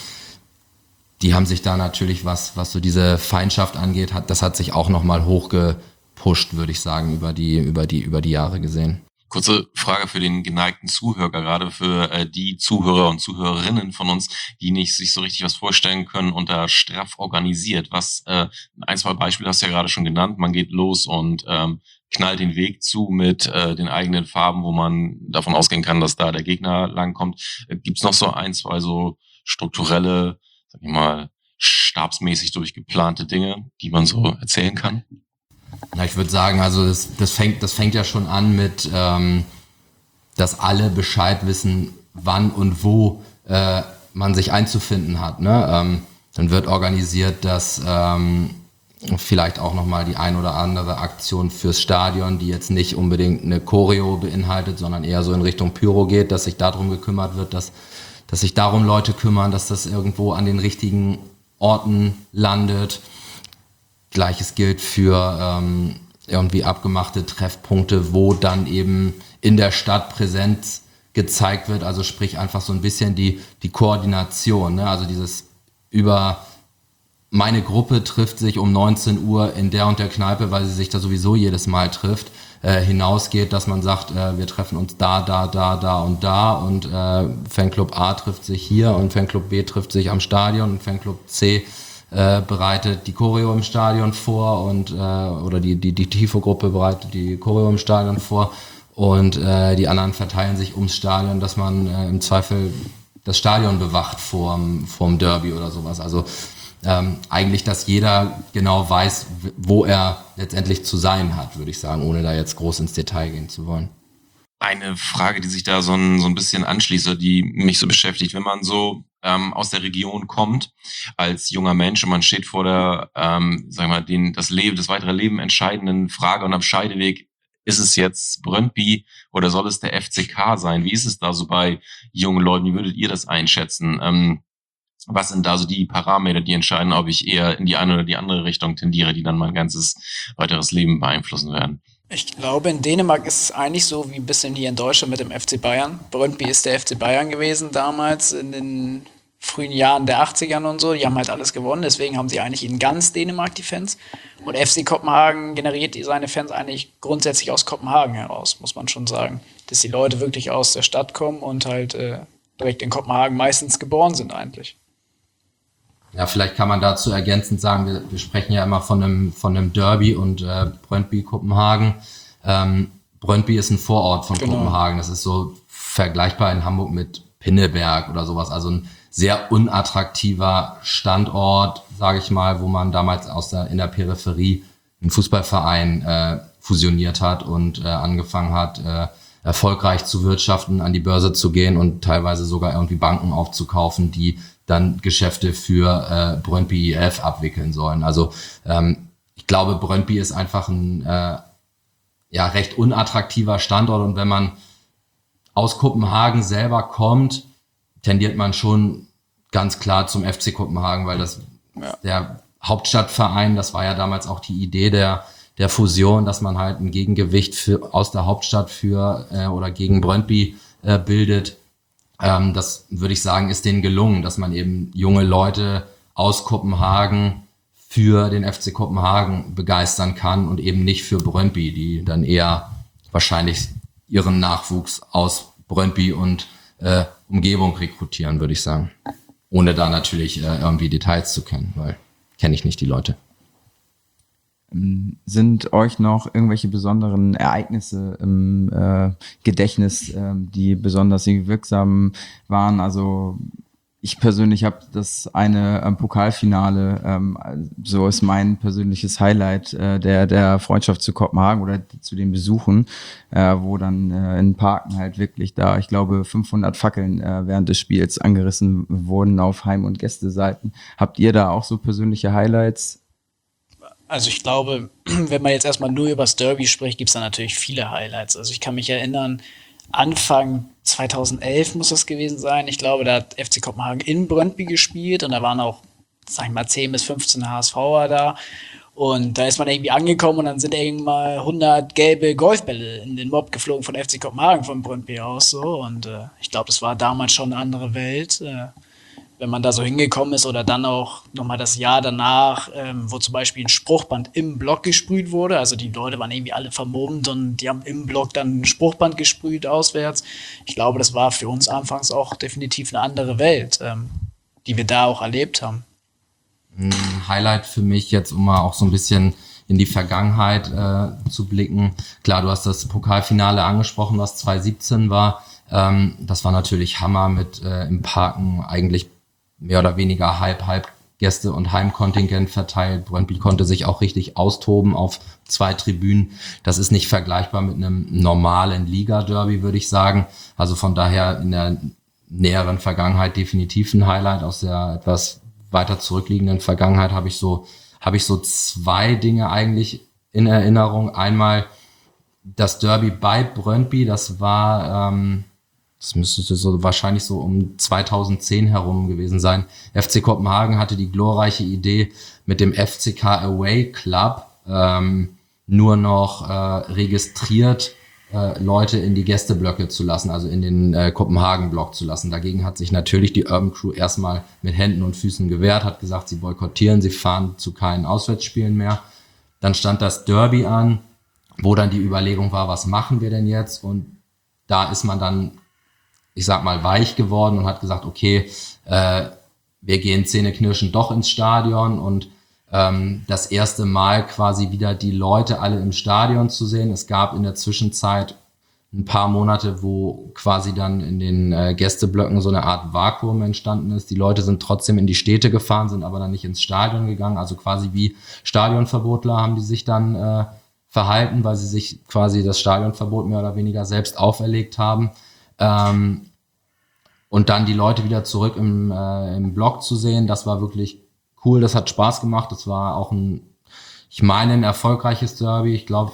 die haben sich da natürlich, was was so diese Feindschaft angeht, hat das hat sich auch nochmal hochgepusht, würde ich sagen, über die über die über die Jahre gesehen. Kurze Frage für den geneigten Zuhörer, gerade für äh, die Zuhörer und Zuhörerinnen von uns, die nicht sich so richtig was vorstellen können unter straff organisiert. Was äh, ein, zwei Beispiele hast du ja gerade schon genannt. Man geht los und ähm, knallt den Weg zu mit äh, den eigenen Farben, wo man davon ausgehen kann, dass da der Gegner langkommt. Äh, gibt's noch so ein, zwei so strukturelle, sag ich mal, stabsmäßig durchgeplante Dinge, die man so erzählen kann? Ja, ich würde sagen, also das, das fängt, das fängt ja schon an mit, ähm, dass alle Bescheid wissen, wann und wo äh, man sich einzufinden hat. Ne? Ähm, dann wird organisiert, dass ähm, vielleicht auch nochmal die ein oder andere Aktion fürs Stadion, die jetzt nicht unbedingt eine Choreo beinhaltet, sondern eher so in Richtung Pyro geht, dass sich darum gekümmert wird, dass, dass sich darum Leute kümmern, dass das irgendwo an den richtigen Orten landet. Gleiches gilt für ähm, irgendwie abgemachte Treffpunkte, wo dann eben in der Stadt Präsenz gezeigt wird, also sprich einfach so ein bisschen die die Koordination, ne? Also dieses über meine Gruppe trifft sich um neunzehn Uhr in der und der Kneipe, weil sie sich da sowieso jedes Mal trifft, äh, hinausgeht, dass man sagt, äh, wir treffen uns da, da, da, da und da und äh, Fanclub A trifft sich hier und Fanclub B trifft sich am Stadion und Fanclub C Äh, bereitet die Choreo im Stadion vor und äh, oder die die die Tifo-Gruppe bereitet die Choreo im Stadion vor und äh, die anderen verteilen sich ums Stadion, dass man äh, im Zweifel das Stadion bewacht vorm vorm Derby oder sowas. Also ähm, eigentlich, dass jeder genau weiß, wo er letztendlich zu sein hat, würde ich sagen, ohne da jetzt groß ins Detail gehen zu wollen. Eine Frage, die sich da so ein, so ein bisschen anschließt, oder die mich so beschäftigt, wenn man so ähm, aus der Region kommt, als junger Mensch und man steht vor der, ähm, sagen wir mal, den, das Leben, das weitere Leben entscheidenden Frage und am Scheideweg, ist es jetzt Brøndby oder soll es der F C K sein? Wie ist es da so bei jungen Leuten? Wie würdet ihr das einschätzen? Ähm, was sind da so die Parameter, die entscheiden, ob ich eher in die eine oder die andere Richtung tendiere, die dann mein ganzes weiteres Leben beeinflussen werden? Ich glaube, in Dänemark ist es eigentlich so wie ein bisschen hier in Deutschland mit dem F C Bayern. Brøndby ist der F C Bayern gewesen damals in den frühen Jahren der achtzigern und so. Die haben halt alles gewonnen, deswegen haben sie eigentlich in ganz Dänemark die Fans. Und F C Kopenhagen generiert seine Fans eigentlich grundsätzlich aus Kopenhagen heraus, muss man schon sagen. Dass die Leute wirklich aus der Stadt kommen und halt äh, direkt in Kopenhagen meistens geboren sind eigentlich. Ja, vielleicht kann man dazu ergänzend sagen, wir, wir sprechen ja immer von einem, von einem Derby und äh, Brøndby Kopenhagen. Ähm, Brøndby ist ein Vorort von genau. Kopenhagen. Das ist so vergleichbar in Hamburg mit Pinneberg oder sowas. Also ein sehr unattraktiver Standort, sage ich mal, wo man damals aus der, in der Peripherie einen Fußballverein äh, fusioniert hat und äh, angefangen hat, äh, erfolgreich zu wirtschaften, an die Börse zu gehen und teilweise sogar irgendwie Banken aufzukaufen, die dann Geschäfte für äh, Brøndby I F abwickeln sollen. Also ähm, ich glaube, Brøndby ist einfach ein äh, ja recht unattraktiver Standort und wenn man aus Kopenhagen selber kommt, tendiert man schon ganz klar zum F C Kopenhagen, weil das ja. der Hauptstadtverein, das war ja damals auch die Idee der der Fusion, dass man halt ein Gegengewicht für, aus der Hauptstadt für äh, oder gegen Brøndby äh, bildet. Ähm, das würde ich sagen, ist denen gelungen, dass man eben junge Leute aus Kopenhagen für den F C Kopenhagen begeistern kann und eben nicht für Brøndby, die dann eher wahrscheinlich ihren Nachwuchs aus Brøndby und äh, Umgebung rekrutieren, würde ich sagen. Ohne da natürlich äh, irgendwie Details zu kennen, weil kenne ich nicht die Leute. Sind euch noch irgendwelche besonderen Ereignisse im äh, Gedächtnis, äh, die besonders wirksam waren? Also ich persönlich habe das eine ähm, Pokalfinale, ähm, so ist mein persönliches Highlight äh, der der Freundschaft zu Kopenhagen oder zu den Besuchen, äh, wo dann äh, in Parken halt wirklich da, ich glaube, fünfhundert Fackeln äh, während des Spiels angerissen wurden auf Heim- und Gästeseiten. Habt ihr da auch so persönliche Highlights? Also ich glaube, wenn man jetzt erstmal nur über das Derby spricht, gibt es da natürlich viele Highlights. Also ich kann mich erinnern, Anfang zweitausendelf muss das gewesen sein. Ich glaube, da hat F C Kopenhagen in Brøndby gespielt und da waren auch, sag ich mal, zehn bis fünfzehn HSVer da. Und da ist man irgendwie angekommen und dann sind irgendwann mal hundert gelbe Golfbälle in den Mob geflogen von F C Kopenhagen, von Brøndby aus. So. Und äh, ich glaube, das war damals schon eine andere Welt. Äh, wenn man da so hingekommen ist oder dann auch nochmal das Jahr danach, ähm, wo zum Beispiel ein Spruchband im Block gesprüht wurde. Also die Leute waren irgendwie alle vermummt und die haben im Block dann ein Spruchband gesprüht auswärts. Ich glaube, das war für uns anfangs auch definitiv eine andere Welt, ähm, die wir da auch erlebt haben. Ein Highlight für mich jetzt, um mal auch so ein bisschen in die Vergangenheit äh, zu blicken. Klar, du hast das Pokalfinale angesprochen, was zwanzig siebzehn war. Ähm, das war natürlich Hammer mit äh, im Parken eigentlich mehr oder weniger halb-halb Gäste- und Heimkontingent verteilt. Brøndby konnte sich auch richtig austoben auf zwei Tribünen. Das ist nicht vergleichbar mit einem normalen Liga-Derby, würde ich sagen. Also von daher in der näheren Vergangenheit definitiv ein Highlight. Aus der etwas weiter zurückliegenden Vergangenheit habe ich so, habe ich so zwei Dinge eigentlich in Erinnerung. Einmal das Derby bei Brøndby, das war, ähm, das müsste so wahrscheinlich so um zweitausendzehn herum gewesen sein. F C Kopenhagen hatte die glorreiche Idee, mit dem F C K Away Club ähm, nur noch äh, registriert äh, Leute in die Gästeblöcke zu lassen, also in den äh, Kopenhagen-Block zu lassen. Dagegen hat sich natürlich die Urban Crew erstmal mit Händen und Füßen gewehrt, hat gesagt, sie boykottieren, sie fahren zu keinen Auswärtsspielen mehr. Dann stand das Derby an, wo dann die Überlegung war, was machen wir denn jetzt? Und da ist man dann, ich sag mal, weich geworden und hat gesagt, okay, äh, wir gehen zähneknirschend doch ins Stadion und ähm, das erste Mal quasi wieder die Leute alle im Stadion zu sehen. Es gab in der Zwischenzeit ein paar Monate, wo quasi dann in den äh, Gästeblöcken so eine Art Vakuum entstanden ist. Die Leute sind trotzdem in die Städte gefahren, sind aber dann nicht ins Stadion gegangen. Also quasi wie Stadionverbotler haben die sich dann äh, verhalten, weil sie sich quasi das Stadionverbot mehr oder weniger selbst auferlegt haben. Ähm, und dann die Leute wieder zurück im, äh, im Block zu sehen, das war wirklich cool, das hat Spaß gemacht. Das war auch ein, ich meine, ein erfolgreiches Derby. Ich glaube,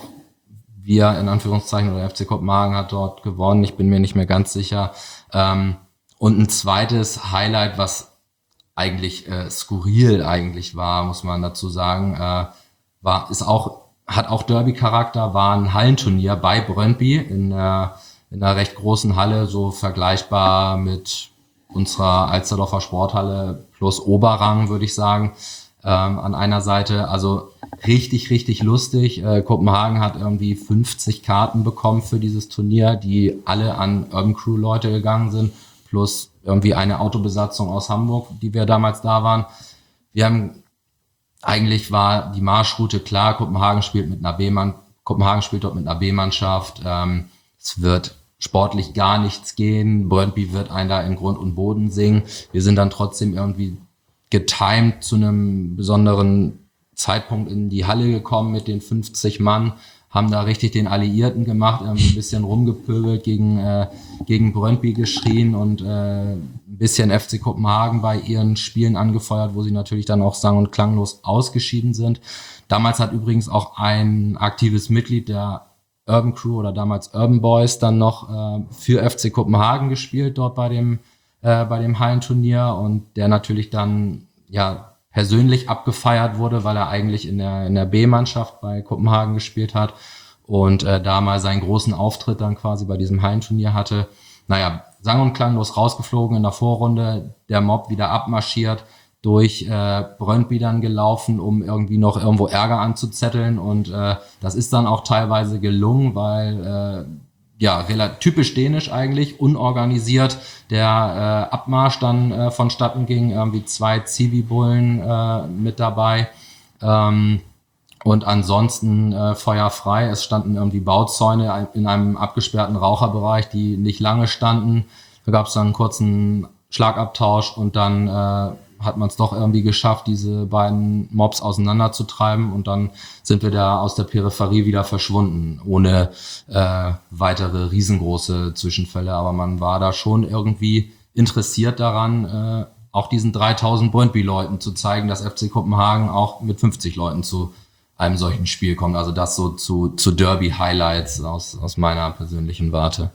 wir in Anführungszeichen oder F C Kopenhagen hat dort gewonnen. Ich bin mir nicht mehr ganz sicher. Ähm, und ein zweites Highlight, was eigentlich äh, skurril eigentlich war, muss man dazu sagen, äh, war, ist auch, hat auch Derby-Charakter, war ein Hallenturnier bei Brøndby in, äh, in einer recht großen Halle, so vergleichbar mit unserer Alsterdorfer Sporthalle plus Oberrang, würde ich sagen, ähm, an einer Seite. Also richtig, richtig lustig. Äh, Kopenhagen hat irgendwie fünfzig Karten bekommen für dieses Turnier, die alle an Urban Crew Leute gegangen sind, plus irgendwie eine Autobesatzung aus Hamburg, die wir damals da waren. Wir haben, eigentlich war die Marschroute klar, Kopenhagen spielt mit einer B-Mann, Kopenhagen spielt dort mit einer B-Mannschaft. Ähm, es wird sportlich gar nichts gehen. Brøndby wird einen da in Grund und Boden singen. Wir sind dann trotzdem irgendwie getimed zu einem besonderen Zeitpunkt in die Halle gekommen mit den fünfzig Mann, haben da richtig den Alliierten gemacht, irgendwie ein bisschen rumgepöbelt, gegen äh, gegen Brøndby geschrien und äh, ein bisschen F C Kopenhagen bei ihren Spielen angefeuert, wo sie natürlich dann auch sang- und klanglos ausgeschieden sind. Damals hat übrigens auch ein aktives Mitglied der Urban Crew oder damals Urban Boys dann noch äh, für F C Kopenhagen gespielt, dort bei dem äh, bei dem Hallenturnier, und der natürlich dann ja persönlich abgefeiert wurde, weil er eigentlich in der in der B-Mannschaft bei Kopenhagen gespielt hat und äh, da mal seinen großen Auftritt dann quasi bei diesem Hallenturnier hatte. Naja, sang- und klanglos rausgeflogen in der Vorrunde, der Mob wieder abmarschiert, durch äh, Brøndby dann gelaufen, um irgendwie noch irgendwo Ärger anzuzetteln, und äh, das ist dann auch teilweise gelungen, weil äh, ja, relativ typisch dänisch eigentlich, unorganisiert, der äh, Abmarsch dann äh, vonstatten ging, irgendwie zwei Zivi-Bullen äh, mit dabei, ähm, und ansonsten äh, feuerfrei. Es standen irgendwie Bauzäune in einem abgesperrten Raucherbereich, die nicht lange standen. Da gab es dann einen kurzen Schlagabtausch und dann äh, hat man es doch irgendwie geschafft, diese beiden Mobs auseinanderzutreiben, und dann sind wir da aus der Peripherie wieder verschwunden, ohne äh, weitere riesengroße Zwischenfälle. Aber man war da schon irgendwie interessiert daran, äh, auch diesen dreitausend Brøndby-Leuten zu zeigen, dass F C Kopenhagen auch mit fünfzig Leuten zu einem solchen Spiel kommt. Also das so zu, zu Derby-Highlights aus, aus meiner persönlichen Warte.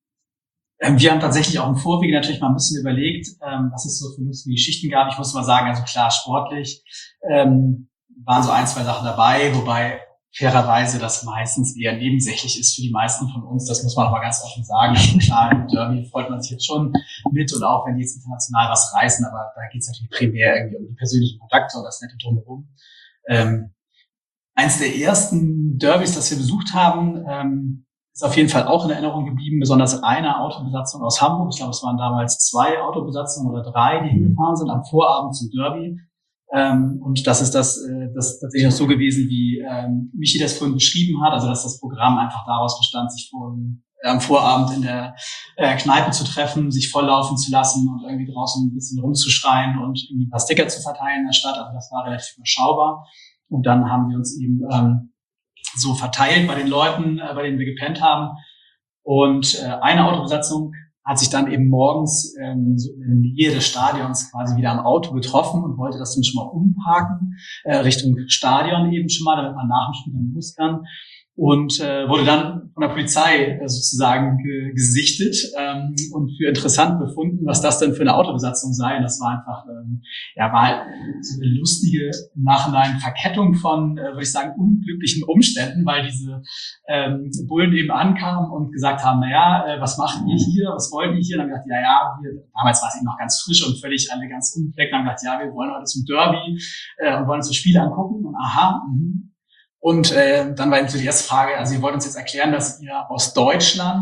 Wir haben tatsächlich auch im Vorwege natürlich mal ein bisschen überlegt, ähm, was es so für lustige Geschichten gab. Ich muss mal sagen, also klar, sportlich ähm, waren so ein, zwei Sachen dabei, wobei fairerweise das meistens eher nebensächlich ist für die meisten von uns. Das muss man aber ganz offen sagen. Also klar, im Derby freut man sich jetzt schon mit, und auch wenn die jetzt international was reißen, aber da geht es natürlich primär irgendwie um die persönlichen Kontakte und das nette Drumherum. Ähm, eins der ersten Derbys, das wir besucht haben, ähm, ist auf jeden Fall auch in Erinnerung geblieben, besonders eine Autobesatzung aus Hamburg. Ich glaube, es waren damals zwei Autobesatzungen oder drei, die hingefahren sind am Vorabend zum Derby. Ähm, und das ist das, äh, das ist tatsächlich auch so gewesen, wie ähm, Michi das vorhin beschrieben hat, also dass das Programm einfach daraus bestand, sich vor, äh, am Vorabend in der äh, Kneipe zu treffen, sich volllaufen zu lassen und irgendwie draußen ein bisschen rumzuschreien und irgendwie ein paar Sticker zu verteilen in der Stadt. Also das war relativ überschaubar. Und dann haben wir uns eben ähm, so verteilt bei den Leuten, äh, bei denen wir gepennt haben. Und äh, eine Autobesatzung hat sich dann eben morgens ähm, so in der Nähe des Stadions quasi wieder am Auto getroffen und wollte das dann schon mal umparken, äh, Richtung Stadion eben schon mal, damit man nach dem Spiel dann los kann. Und äh, wurde dann von der Polizei äh, sozusagen ge- gesichtet ähm, und für interessant befunden, was das denn für eine Autobesatzung sei. Und das war einfach, ähm, ja, war halt so eine lustige im Nachhinein Verkettung von, äh, würde ich sagen, unglücklichen Umständen, weil diese ähm, Bullen eben ankamen und gesagt haben, na ja, äh, was macht ihr hier, was wollt ihr hier? Und dann haben wir gesagt, ja, ja, wir, damals war es eben noch ganz frisch und völlig alle ganz unbefleckt. Dann haben wir gesagt, ja, wir wollen heute zum Derby äh, und wollen uns das Spiel angucken. Und aha, mh. Und äh, dann war eben so die erste Frage, also ihr wollt uns jetzt erklären, dass ihr aus Deutschland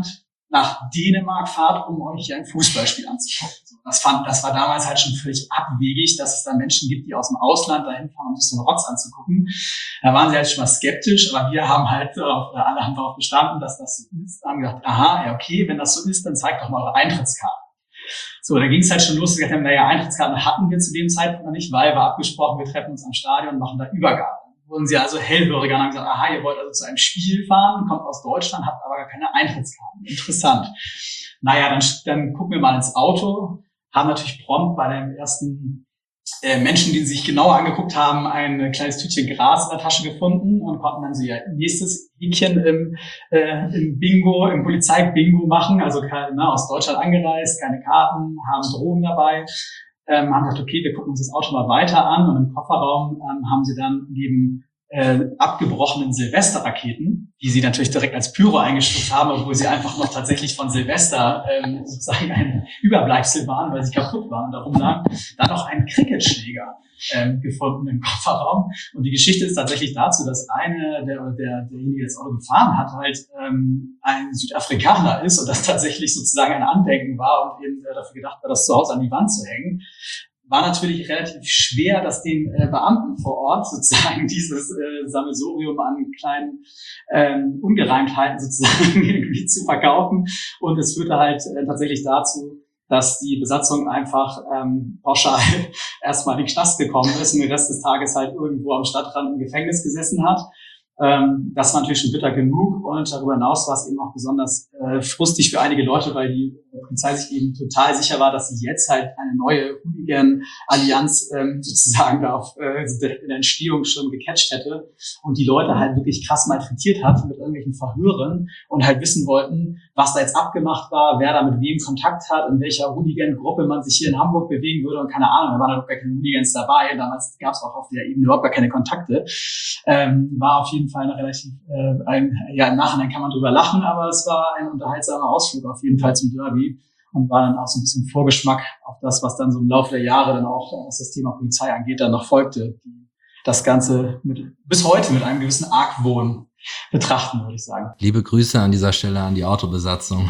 nach Dänemark fahrt, um euch hier ein Fußballspiel anzugucken. Das fand, das war damals halt schon völlig abwegig, dass es da Menschen gibt, die aus dem Ausland dahin fahren, um sich so einen Rotz anzugucken. Da waren sie halt schon mal skeptisch, aber wir haben halt, oder alle haben darauf bestanden, dass das so ist. Haben gedacht, aha, ja okay, wenn das so ist, dann zeigt doch mal eure Eintrittskarten. So, da ging es halt schon los, wir gesagt haben, naja, Eintrittskarten hatten wir zu dem Zeitpunkt noch nicht, weil wir abgesprochen, wir treffen uns am Stadion und machen da Übergabe. Wurden sie also hellhöriger und haben gesagt, aha, ihr wollt also zu einem Spiel fahren, kommt aus Deutschland, habt aber gar keine Eintrittskarten. Interessant. Naja, dann, dann gucken wir mal ins Auto, haben natürlich prompt bei dem ersten äh, Menschen, die sich genauer angeguckt haben, ein kleines Tütchen Gras in der Tasche gefunden und konnten dann so ihr nächstes Häkchen im, äh, im Bingo, im Polizeibingo machen, also keine, ne, aus Deutschland angereist, keine Karten, haben Drogen dabei. Ähm, haben gesagt, okay, wir gucken uns das Auto mal weiter an und im Kofferraum ähm, haben sie dann neben äh, abgebrochenen Silvesterraketen, die sie natürlich direkt als Pyro eingestuft haben, obwohl sie einfach noch tatsächlich von Silvester ähm, sozusagen ein Überbleibsel waren, weil sie kaputt waren und darum lagen, dann noch einen Cricketschläger ähm, gefunden im Kofferraum. Und die Geschichte ist tatsächlich dazu, dass eine, der, der, derjenige, der das Auto gefahren hat, halt ähm, ein Südafrikaner ist und das tatsächlich sozusagen ein Andenken war und eben äh, dafür gedacht war, das zu Hause an die Wand zu hängen. War natürlich relativ schwer, das den äh, Beamten vor Ort sozusagen dieses äh, Sammelsurium an kleinen ähm, Ungereimtheiten sozusagen irgendwie zu verkaufen. Und es führte halt äh, tatsächlich dazu, dass die Besatzung einfach ähm, pauschal erstmal in den Knast gekommen ist und den Rest des Tages halt irgendwo am Stadtrand im Gefängnis gesessen hat. Ähm, das war natürlich schon bitter genug und darüber hinaus war es eben auch besonders äh, frustig für einige Leute, weil die Polizei sich eben total sicher war, dass sie jetzt halt eine neue Hooligan-Allianz ähm, sozusagen da auf, äh, in der Entstehung schon gecatcht hätte und die Leute halt wirklich krass malträtiert hat mit irgendwelchen Verhören und halt wissen wollten, was da jetzt abgemacht war, wer da mit wem Kontakt hat, in welcher Hooligan-Gruppe man sich hier in Hamburg bewegen würde und keine Ahnung, da waren halt gar keine Hooligans dabei, damals gab es auch auf der Ebene überhaupt gar keine Kontakte, ähm, war auf jeden Fall eine relativ, äh, ein, ja im Nachhinein kann man drüber lachen, aber es war ein unterhaltsamer Ausflug auf jeden Fall zum Derby und war dann auch so ein bisschen Vorgeschmack auf das, was dann so im Laufe der Jahre dann auch, was das Thema Polizei angeht, dann noch folgte. Das Ganze mit, bis heute mit einem gewissen Argwohn betrachten, würde ich sagen. Liebe Grüße an dieser Stelle an die Autobesatzung.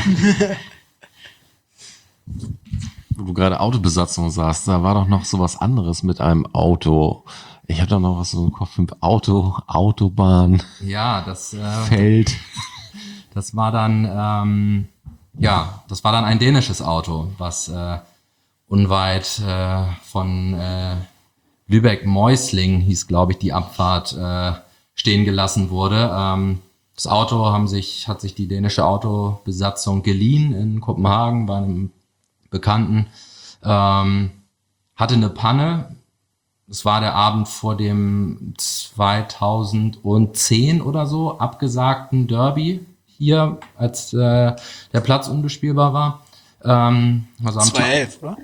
Wo du gerade Autobesatzung sagst, da war doch noch so was anderes mit einem Auto. Ich habe da noch was so im Kopf, Auto, Autobahn, Ja, das äh, Feld. Das war dann, ähm, ja, das war dann ein dänisches Auto, was äh, unweit äh, von äh, Lübeck-Meusling hieß, glaube ich, die Abfahrt äh, stehen gelassen wurde. Ähm, das Auto haben sich, hat sich die dänische Autobesatzung geliehen in Kopenhagen bei einem Bekannten, ähm, hatte eine Panne. Es war der Abend vor dem zweitausendzehn oder so abgesagten Derby hier, als äh, der Platz unbespielbar war. Ähm, also am zweitausendelf, oder?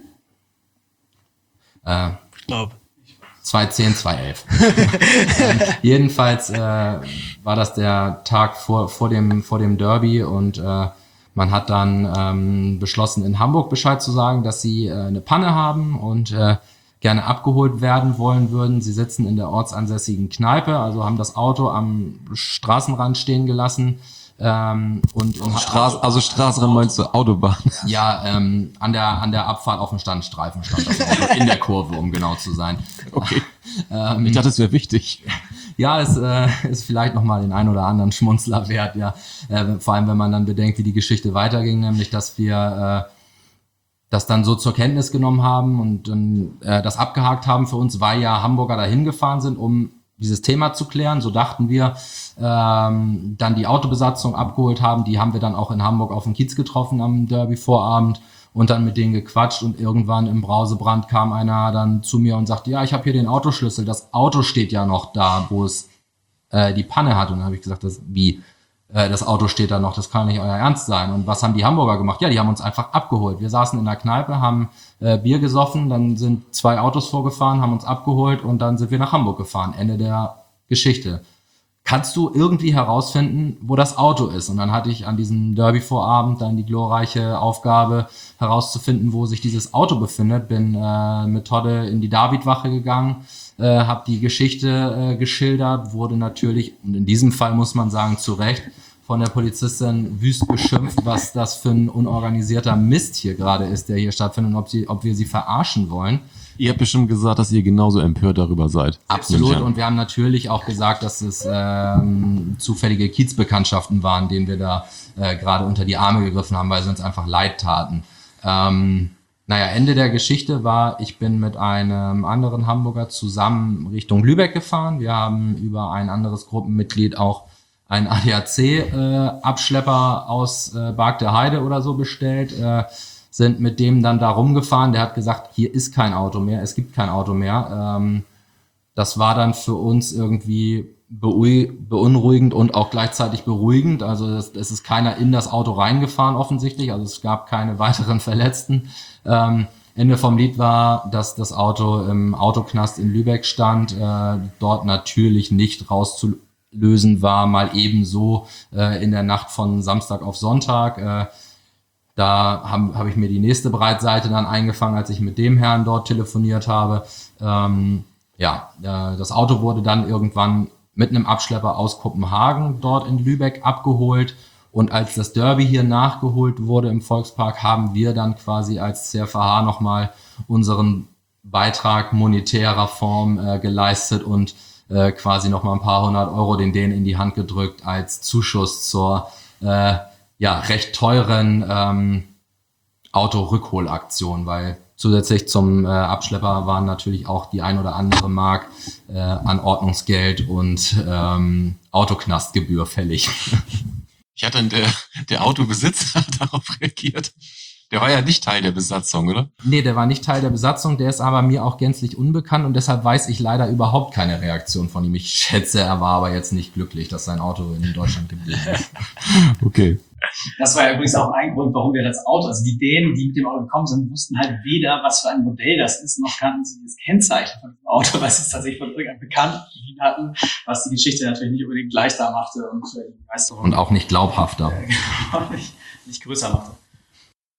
Äh, Ich glaube. zweitausendzehn, zweitausendelf. ähm, jedenfalls äh, war das der Tag vor, vor, dem, vor dem Derby und äh, man hat dann ähm, beschlossen, in Hamburg Bescheid zu sagen, dass sie äh, eine Panne haben und äh, gerne abgeholt werden wollen würden. Sie sitzen in der ortsansässigen Kneipe, also haben das Auto am Straßenrand stehen gelassen. Ähm, und, und Straße, also Straßenrand meinst du Autobahn? Ja, ähm, an der an der Abfahrt auf dem Standstreifen stand das Auto, in der Kurve, um genau zu sein. Okay. ähm, Ich dachte, das wäre wichtig. Ja, es äh, ist vielleicht nochmal den ein oder anderen Schmunzler wert, ja. Äh, vor allem, wenn man dann bedenkt, wie die Geschichte weiterging, nämlich, dass wir äh, das dann so zur Kenntnis genommen haben und dann äh, das abgehakt haben für uns, weil ja Hamburger dahin gefahren sind, um dieses Thema zu klären. So dachten wir, ähm, dann die Autobesatzung abgeholt haben. Die haben wir dann auch in Hamburg auf dem Kiez getroffen am Derby-Vorabend und dann mit denen gequatscht. Und irgendwann im Brausebrand kam einer dann zu mir und sagte, ja, ich habe hier den Autoschlüssel. Das Auto steht ja noch da, wo es äh, die Panne hat. Und dann habe ich gesagt, das, wie? Äh, das Auto steht da noch, das kann nicht euer Ernst sein. Und was haben die Hamburger gemacht? Ja, die haben uns einfach abgeholt. Wir saßen in der Kneipe, haben äh, Bier gesoffen, dann sind zwei Autos vorgefahren, haben uns abgeholt und dann sind wir nach Hamburg gefahren. Ende der Geschichte. Kannst du irgendwie herausfinden, wo das Auto ist? Und dann hatte ich an diesem Derby-Vorabend dann die glorreiche Aufgabe, herauszufinden, wo sich dieses Auto befindet. Bin äh, mit Todde in die Davidwache gegangen, äh, habe die Geschichte äh, geschildert, wurde natürlich, und in diesem Fall muss man sagen, zu Recht, von der Polizistin wüst beschimpft, was das für ein unorganisierter Mist hier gerade ist, der hier stattfindet und ob, sie, ob wir sie verarschen wollen. Ihr habt bestimmt gesagt, dass ihr genauso empört darüber seid. Absolut. Und wir haben natürlich auch gesagt, dass es ähm, zufällige Kiezbekanntschaften waren, denen wir da äh, gerade unter die Arme gegriffen haben, weil sie uns einfach leid taten. Ähm, naja, Ende der Geschichte war, ich bin mit einem anderen Hamburger zusammen Richtung Lübeck gefahren. Wir haben über ein anderes Gruppenmitglied auch einen A D A C-Abschlepper äh, aus äh, Bark der Heide oder so bestellt, äh, sind mit dem dann da rumgefahren. Der hat gesagt, hier ist kein Auto mehr, es gibt kein Auto mehr. Ähm, das war dann für uns irgendwie beunruhigend und auch gleichzeitig beruhigend. Also es, es ist keiner in das Auto reingefahren offensichtlich, also es gab keine weiteren Verletzten. Ähm, Ende vom Lied war, dass das Auto im Autoknast in Lübeck stand, äh, dort natürlich nicht rauszulösen war, mal ebenso äh, in der Nacht von Samstag auf Sonntag. Äh, Da habe hab ich mir die nächste Breitseite dann eingefangen, als ich mit dem Herrn dort telefoniert habe. Ähm, ja, äh, das Auto wurde dann irgendwann mit einem Abschlepper aus Kopenhagen dort in Lübeck abgeholt. Und als das Derby hier nachgeholt wurde im Volkspark, haben wir dann quasi als C F H nochmal unseren Beitrag monetärer Form äh, geleistet und äh, quasi nochmal ein paar hundert Euro den denen in die Hand gedrückt als Zuschuss zur äh, ja, recht teuren ähm, Autorückholaktion, weil zusätzlich zum äh, Abschlepper waren natürlich auch die ein oder andere Mark äh, an Ordnungsgeld und ähm, Autoknastgebühr fällig. Ich hatte der, der Autobesitzer darauf reagiert. Der war ja nicht Teil der Besatzung, oder? Nee, der war nicht Teil der Besatzung, der ist aber mir auch gänzlich unbekannt und deshalb weiß ich leider überhaupt keine Reaktion von ihm. Ich schätze, er war aber jetzt nicht glücklich, dass sein Auto in Deutschland geblieben ist. Okay. Das war ja übrigens auch ein Grund, warum wir das Auto, also die Dänen, die mit dem Auto gekommen sind, wussten halt weder, was für ein Modell das ist, noch kannten sie das Kennzeichen von dem Auto, weil sie es tatsächlich von irgendeinem Bekannten hatten, was die Geschichte natürlich nicht unbedingt leichter machte und die Begeisterung und auch nicht glaubhafter. nicht, nicht größer machte.